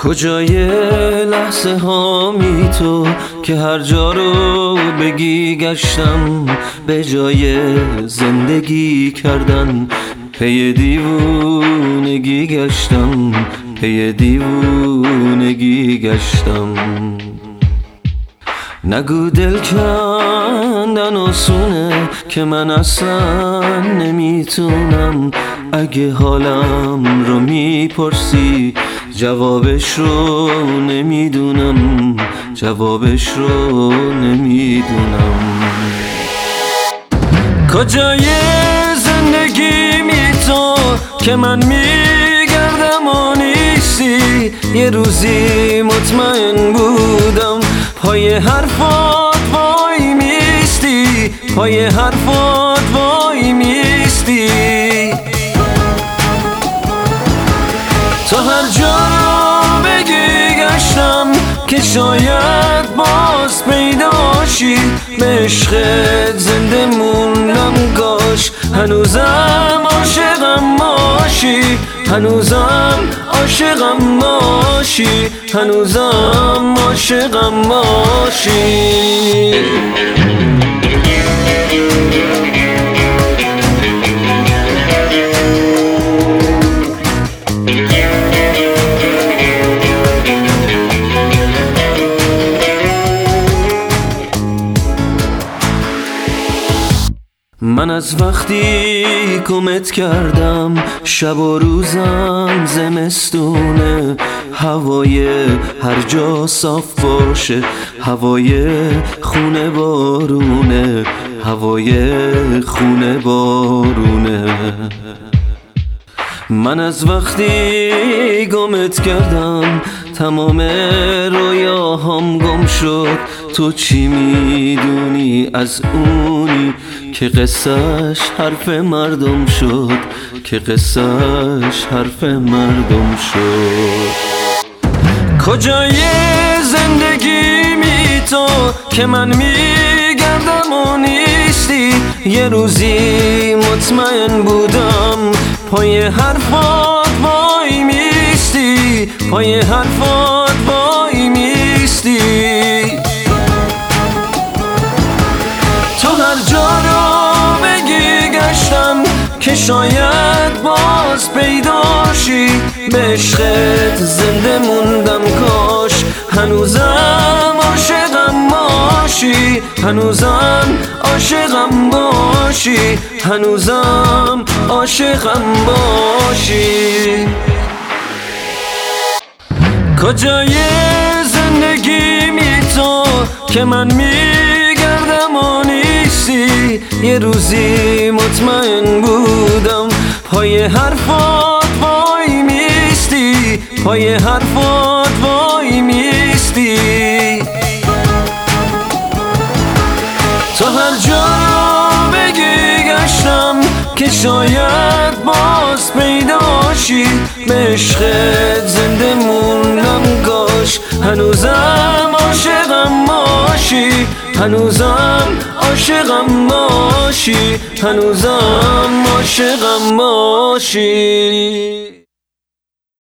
کجای لحظه هامی تو که هر جا رو بگی گشتم، به جای زندگی کردن پی دیوونگی گشتم، پی دیوونگی گشتم. نگو دل کندن آسونه که من اصلا نمیتونم. اگه حالم رو میپرسی جوابش رو نمیدونم، جوابش رو نمیدونم. کجای زندگی می تو که من میگردم و نیستی؟ یه روزی مطمئن بودم پای حرفات وای میستی، پای حرفات وای میستی. تا هر جا رو بگی گشتم که شاید باز پیداشی، به عشقت زنده موندم کاش هنوزم عاشقم باشی، هنوزم عاشقم باشی، هنوزم عاشقم باشی. من از وقتی گمت کردم شب و روزم زمستونه، هوای هر جا صاف باشه، هوای خونه بارونه، هوای خونه بارونه. من از وقتی گمت کردم تمام رویاهام گم شد. تو چی میدونی از اونی که قصهش حرف مردم شد، که قصهش حرف مردم شد. کجای زندگی می تو که من میگردم و نیستی؟ یه روزی مطمئن بودم پای حرفات وای میستی، پای حرفات وای میستی. تا هر جا رو بگی گشتم که شاید باز پیداشی، به عشقت زنده موندم کاش هنوزم عاشقم باشی، هنوزم عاشقم باشی، هنوزم عاشقم باشی. کجای زندگی می تو که من میگردم و نیستی؟ یه روزی مطمئن بودم پای حرفات وای میستی، پای حرفات وای میستی. تا هر جا رو بگی گشتم که شاید باز پیداشی، به عشقت زنده موندم کاش هنوزم عاشقم باشی، هنوزم عاشقم باشی، هنوزم عاشقم باشی.